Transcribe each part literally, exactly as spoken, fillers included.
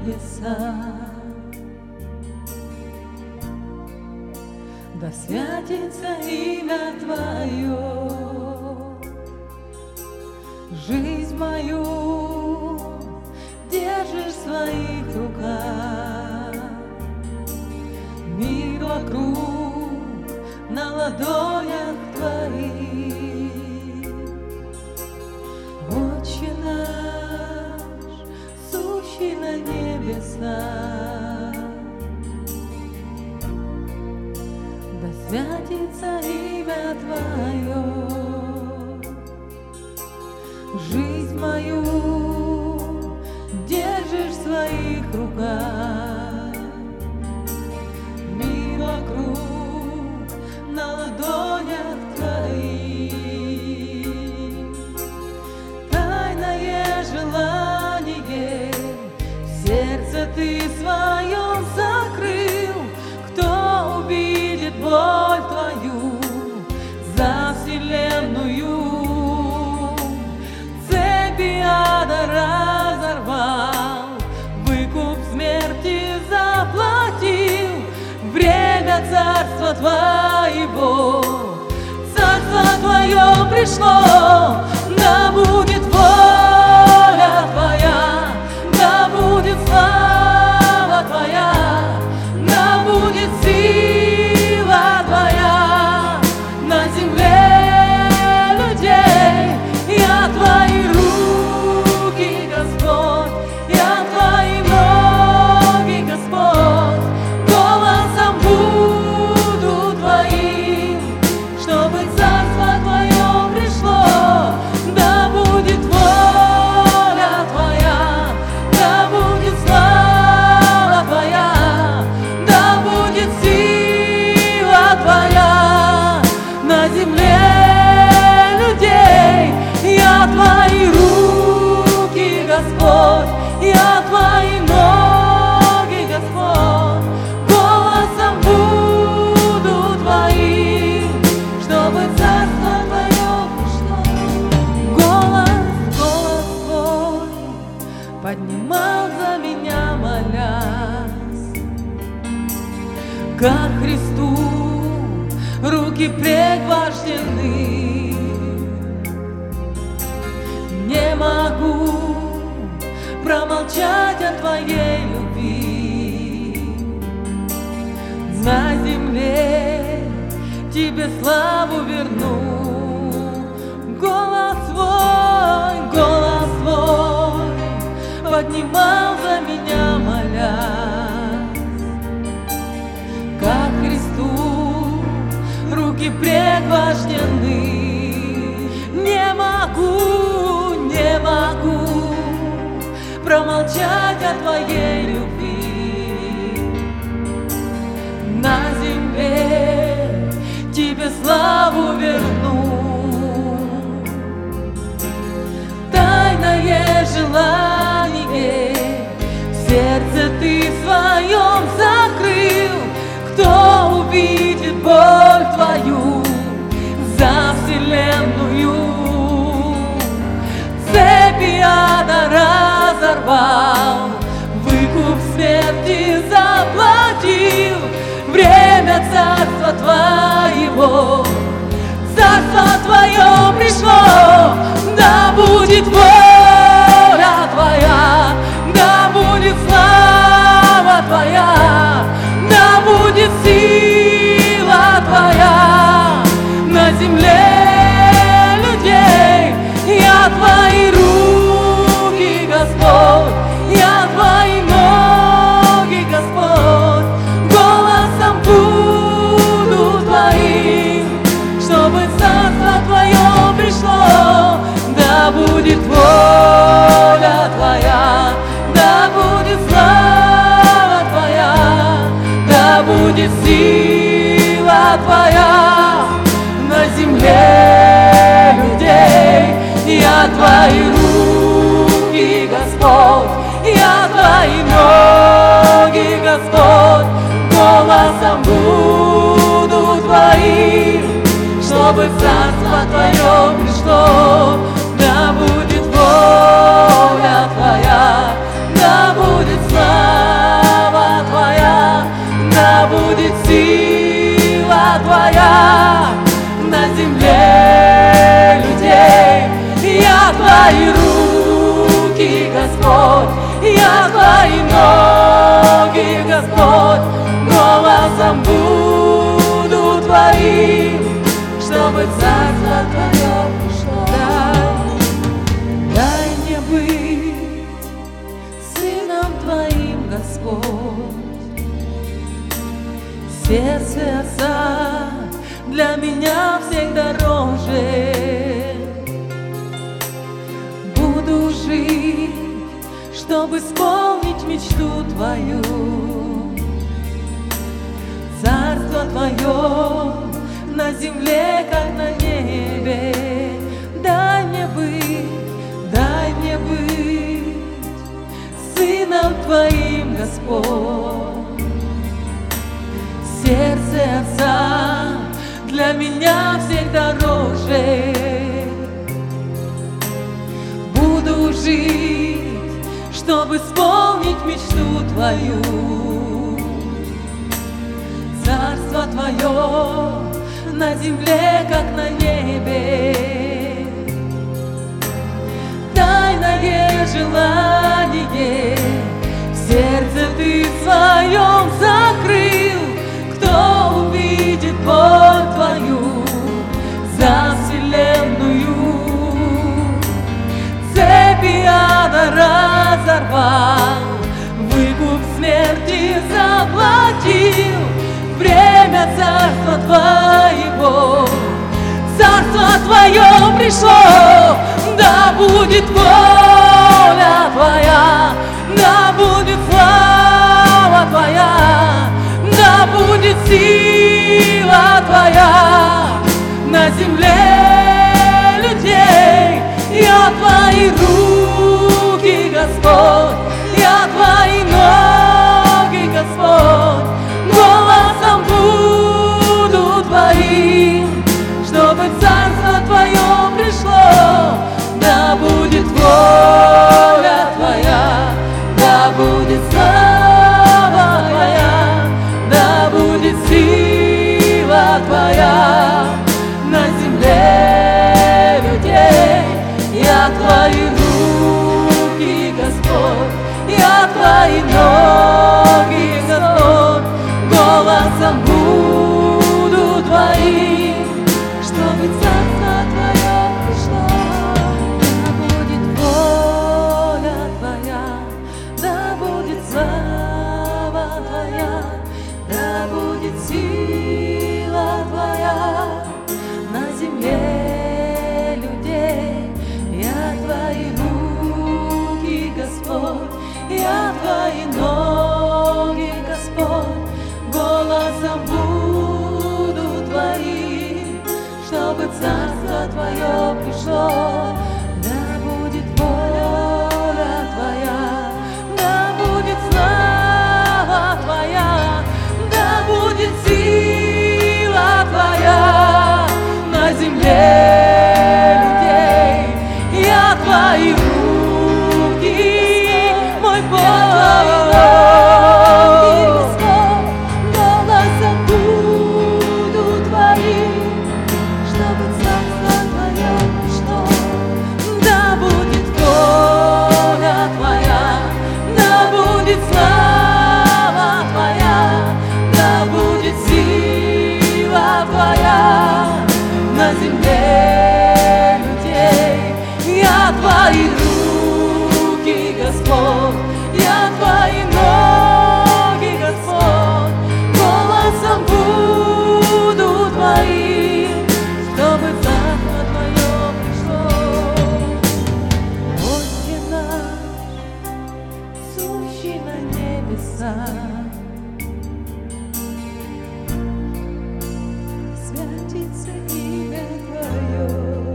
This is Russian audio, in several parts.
небеса. Да святится имя Твое, жизнь мою держишь в своих руках, мир вокруг на ладонях Твоих. Отче наш, сущий на небесах, да святится имя Твое, жизнь мою держишь в своих руках, мир вокруг на ладонях Твоих. Тайное желание в сердце Ты своем закрыл. Кто увидит боль Твою за вселенную? Цепи ада разорвал, выкуп смерти заплатил. Время царства Твоего, царство Твое пришло. Да будет воля Твоя, да будет слава Твоя, да будет сила Твоя на земле людей. Я Твои руки, Господь, я Твои ноги, Господь, голосом буду Твоим, чтобы царство Твое пришло. Да будет воля Твоя, да будет слава Твоя, да будет сила Твоя на земле людей. Я Твои руки, Господь, я Твои ноги, Господь, голосом буду Твоим, чтобы царство Твое пришло. Голос, голос Твой поднимал за меня, молясь, ко Христу руки пригвождены. Не могу промолчать о Твоей любви. На земле Тебе славу верну. Голос Твой, голос Твой поднимал за меня, молясь, ко Христу руки пригвождены. Не могу, не могу промолчать о Твоей любви. На земле Тебе славу верну. Тайное желание в сердце Ты своем закрыл. Кто увидит боль Твою за вселенную? Цепи ада разорвал, выкуп смерти заплатил. Время царства Твоего, царство Твое пришло. Да будет воля Твоя, да будет слава Твоя, да будет сила Твоя на земле людей. Я Твои руки, Господь, я Твои ноги, Господь, голосом буду Твоим, чтобы царство Твое пришло. Да будет воля Твоя, да будет слава Твоя, да будет сила Твоя на земле людей. Я Твои руки, Господь, я Твои ноги, Господь, голосом буду Твоим, чтобы царство Твое пришло. Да будет воля Твоя, да будет слава Сердце Отца для меня всех дороже. Буду жить, чтобы исполнить мечту Твою. Царство Твое на земле, как на небе. Дай мне быть, дай мне быть сыном Твоим, Господь. Сердце Отца для меня всех дороже. Буду жить, чтобы исполнить мечту Твою. Царство Твое на земле, как на небе. Тайное желание в сердце Ты своем закрыл. Кто увидит боль Твою за вселенную? Цепи ада разорвал, выкуп смерти заплатил. Время царства Твоего, царство Твое пришло. Да будет воля Твоя, да будет слава Твоя, да будет сила Твоя на земле людей. Я Твои руки, Господь, я Твои ноги, Господь. Голосом буду Твоим, чтобы царство Твое пришло. Да будет воля Твоя, да будет слава Твоя, да будет сила Твоя на земле людей. Я Твои руки, Господь, я Твои ноги, Господь. Голосом буду Твоим, чтобы царство Твое пришло. Да будет воля Твоя, да будет слава Твоя, да будет сила Твоя на земле людей. Я Твои руки, Господь, я Твои ноги, Господь. Голосом буду Твоим, чтобы царство Твое пришло. Да будет воля Твоя, да будет слава Твоя, да будет сила Твоя на земле людей. Я Твои руки, мой Бог. На земле людей. Я Твои руки, Господь, я Твои ноги, Господь. Голосом буду Твоим, чтобы царство Твое пришло. Отче наш, сущий на небесах, святится имя Твое.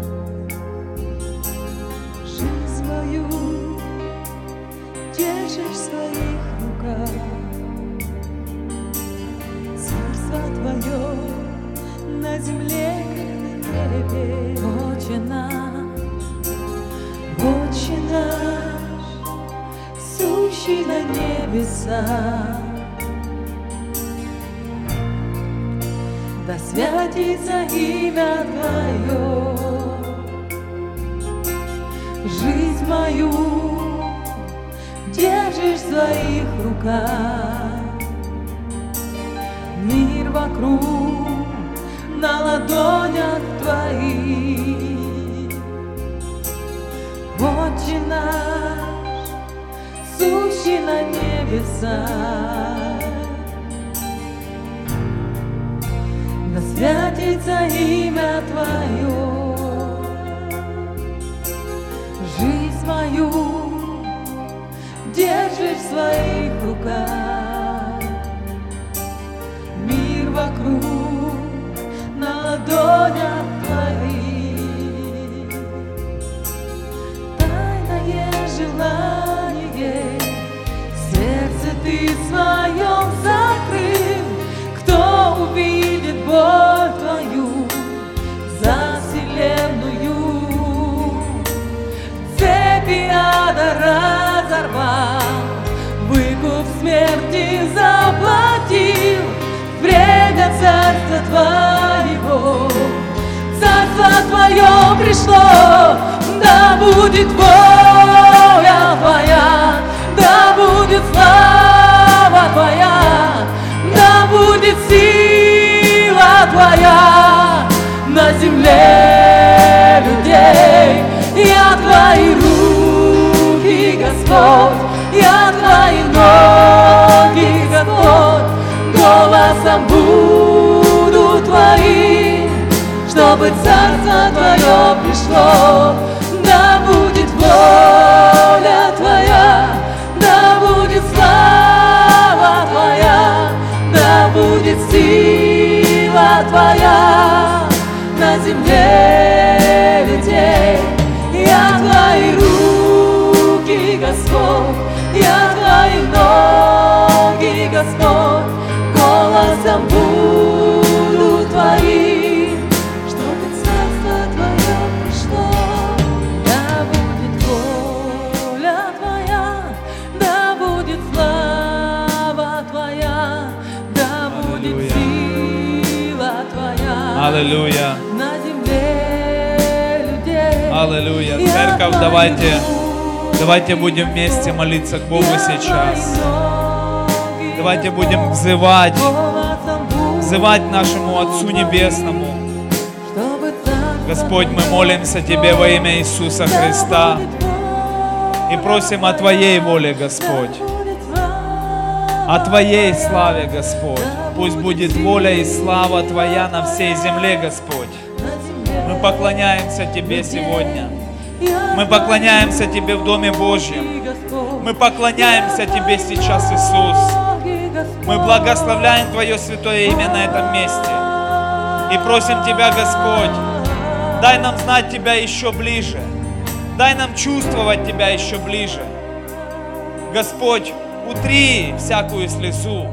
Жизнь мою держишь в своих руках. Царство Твое на земле, на небе. Отче наш, Отче наш, сущий на небесах, да святится имя Твое. Жизнь мою держишь в своих руках. Мир вокруг на ладонях Твоих. Отче наш, сущий на небесах, святится имя Твое. Жизнь мою держишь в своих руках, мир вокруг на ладонях Твоих. Тайное желание в сердце Ты своем закрыл. Кто увидит боль Твою за вселенную? Цепи ада разорвал, выкуп смерти заплатил. Время царства Твоего, царство Твое пришло. Да будет воля Твоя, да будет слава Твоя, да будет сила Твоя на земле людей. Я Твои руки, Господь, я Твои ноги, Господь. Голосом буду Твоим, чтобы царство Твое пришло. Да будет воля Твоя, да будет слава Твоя, да будет сила Твоя на земле людей. Я Твои руки, Господь, я Твои ноги, Господь. Голосом буду Твоим, чтобы царство Твое пришло. Да будет воля Твоя, да будет слава Твоя, да будет сила Твоя. Аллилуйя. На земле людей. Аллилуйя. Церковь, давайте, давайте будем вместе молиться к Богу сейчас. Давайте будем взывать, взывать нашему Отцу Небесному. Господь, мы молимся Тебе во имя Иисуса Христа и просим о Твоей воле, Господь, о Твоей славе, Господь. Пусть будет воля и слава Твоя на всей земле, Господь. Мы поклоняемся Тебе сегодня. Мы поклоняемся Тебе в Доме Божьем. Мы поклоняемся Тебе сейчас, Иисус. Мы благословляем Твое святое имя на этом месте и просим Тебя, Господь, дай нам знать Тебя еще ближе, дай нам чувствовать Тебя еще ближе. Господь, утри всякую слезу,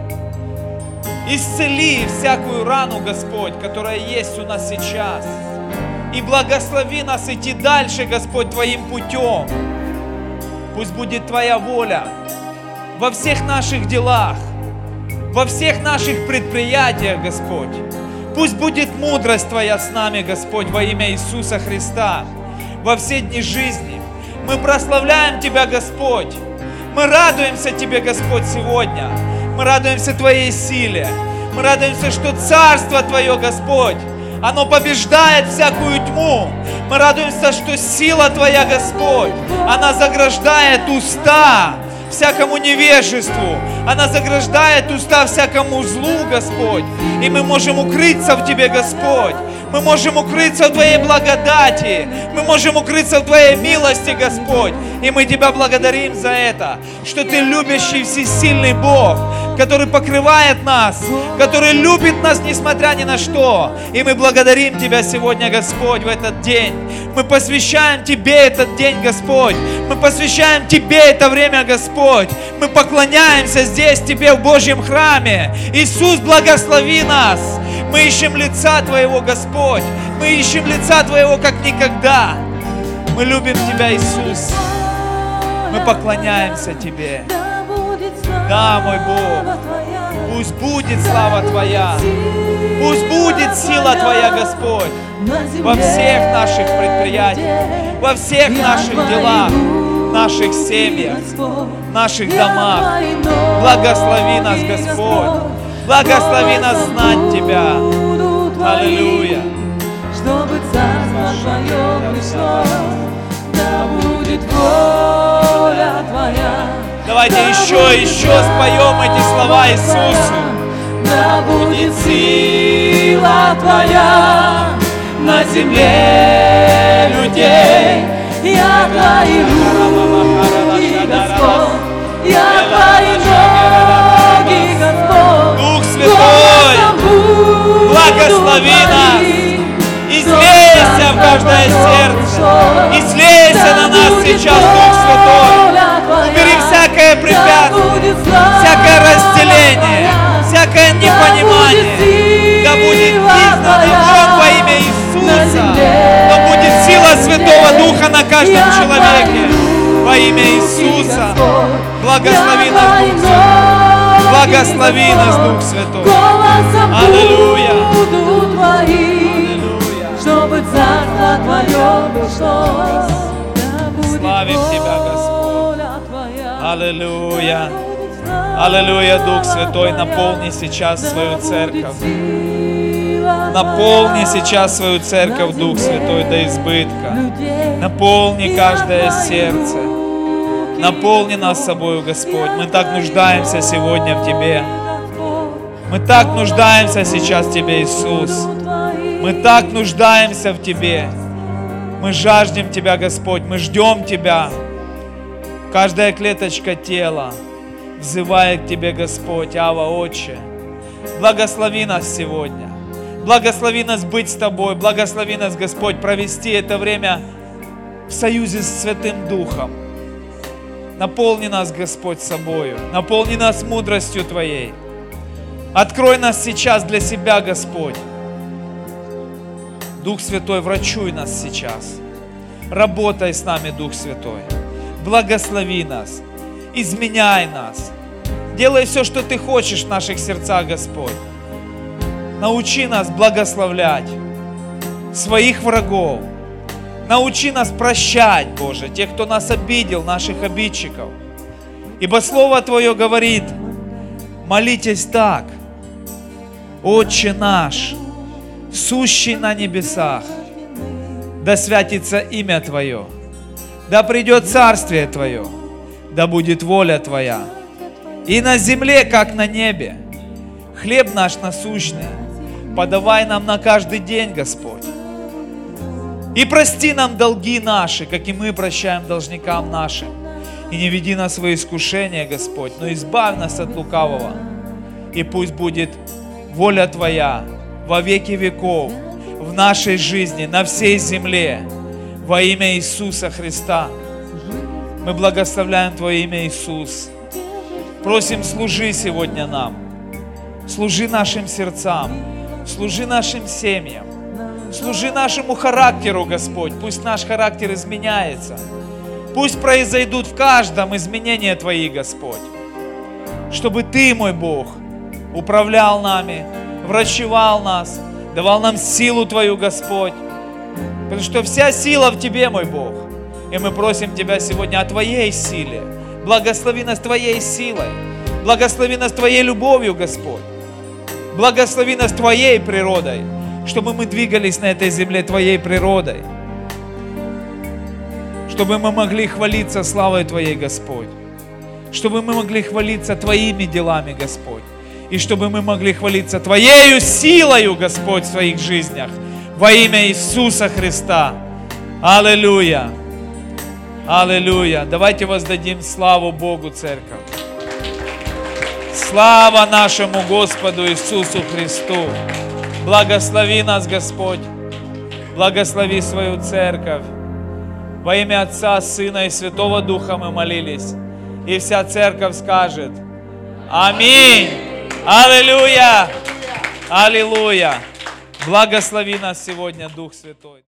исцели всякую рану, Господь, которая есть у нас сейчас, и благослови нас идти дальше, Господь, Твоим путем. Пусть будет Твоя воля во всех наших делах, во всех наших предприятиях, Господь. Пусть будет мудрость Твоя с нами, Господь, во имя Иисуса Христа, во все дни жизни. Мы прославляем Тебя, Господь. Мы радуемся Тебе, Господь, сегодня. Мы радуемся Твоей силе. Мы радуемся, что Царство Твое, Господь, оно побеждает всякую тьму. Мы радуемся, что сила Твоя, Господь, она заграждает уста всякому невежеству. Она заграждает уста всякому злу, Господь. И мы можем укрыться в Тебе, Господь. Мы можем укрыться в Твоей благодати. Мы можем укрыться в Твоей милости, Господь. И мы Тебя благодарим за это, что Ты любящий всесильный Бог, который покрывает нас, который любит нас, несмотря ни на что. И мы благодарим Тебя сегодня, Господь, в этот день. Мы посвящаем Тебе этот день, Господь. Мы посвящаем Тебе это время, Господь. Мы поклоняемся здесь Тебе в Божьем храме. Иисус, благослови нас. Мы ищем лица Твоего, Господь. Мы ищем лица Твоего, как никогда. Мы любим Тебя, Иисус. Мы поклоняемся Тебе. Да, мой Бог. Пусть будет слава Твоя. Пусть будет сила Твоя, Господь, во всех наших предприятиях, во всех наших делах, наших семьях, наших домах. Благослови нас, Господь. Благослови нас знать Тебя. Аллилуйя. Чтобы царство Твое пришло, да будет воля Твоя. Давайте еще, еще споем эти слова Иисусу. да будет сила Твоя на земле людей. Я Твои руки, Господь, я Твои ноги, Господь. Дух Святой, благослови нас, излейся в каждое сердце, излейся на нас сейчас, Дух Святой. Убери всякое препятствие, всякое разделение, всякое непонимание. Да будет изгнан огонь во имя Иисуса. Да будет сила Святого Духа на каждом человеке. Во имя Иисуса. Благослови нас, Дух Святой. Благослови нас, Дух Святой. Аллилуйя. Чтобы царство Твое пришло. Славим Тебя, Господь. Аллилуйя. Аллилуйя, Дух Святой, наполни сейчас свою церковь. Наполни сейчас свою церковь, Дух Святой, до избытка. Наполни каждое сердце. Наполни нас собою, Господь. Мы так нуждаемся сегодня в Тебе. Мы так нуждаемся сейчас в Тебе, Иисус. Мы так нуждаемся в Тебе. Мы жаждем Тебя, Господь. Мы ждем Тебя. Каждая клеточка тела взывает к Тебе, Господь, Ава, Отче. Благослови нас сегодня. Благослови нас быть с Тобой. Благослови нас, Господь, провести это время в союзе с Святым Духом. Наполни нас, Господь, собою. Наполни нас мудростью Твоей. Открой нас сейчас для себя, Господь. Дух Святой, врачуй нас сейчас. Работай с нами, Дух Святой. Благослови нас. Изменяй нас. Делай все, что Ты хочешь в наших сердцах, Господь. Научи нас благословлять своих врагов. Научи нас прощать, Боже, тех, кто нас обидел, наших обидчиков. Ибо Слово Твое говорит: молитесь так: Отче наш, сущий на небесах, да святится имя Твое, да придет царствие Твое, да будет воля Твоя, и на земле, как на небе. Хлеб наш насущный подавай нам на каждый день, Господь. И прости нам долги наши, как и мы прощаем должникам нашим. И не веди нас в искушение, Господь, но избавь нас от лукавого. И пусть будет воля Твоя во веки веков, в нашей жизни, на всей земле, во имя Иисуса Христа. Мы благословляем Твое имя, Иисус. Просим, служи сегодня нам. Служи нашим сердцам. Служи нашим семьям. Служи нашему характеру, Господь. Пусть наш характер изменяется. Пусть произойдут в каждом изменения Твои, Господь. Чтобы Ты, мой Бог, управлял нами, врачевал нас, давал нам силу Твою, Господь. Потому что вся сила в Тебе, мой Бог. И мы просим Тебя сегодня о Твоей силе. Благослови нас Твоей силой. Благослови нас Твоей любовью, Господь. Благослови нас Твоей природой, чтобы мы двигались на этой земле Твоей природой. Чтобы мы могли хвалиться славой Твоей, Господь. Чтобы мы могли хвалиться Твоими делами, Господь. И чтобы мы могли хвалиться Твоею силою, Господь, в своих жизнях. Во имя Иисуса Христа. Аллилуйя. Аллилуйя. Давайте воздадим славу Богу, церковь. Слава нашему Господу Иисусу Христу. Благослови нас, Господь. Благослови свою церковь. Во имя Отца, Сына и Святого Духа мы молились. И вся церковь скажет: аминь. Аллилуйя. Аллилуйя. Благослови нас сегодня, Дух Святой.